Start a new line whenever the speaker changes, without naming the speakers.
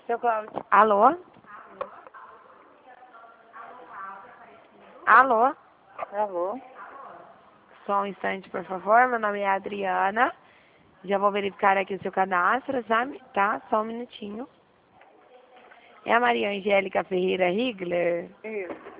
Seu Cláudio.
Alô? Alô?
Alô?
Só um instante, por favor. Meu nome é Adriana. Já vou verificar aqui o seu cadastro, sabe? Tá? Só um minutinho. É a Maria Angélica Ferreira Rigler?
Isso.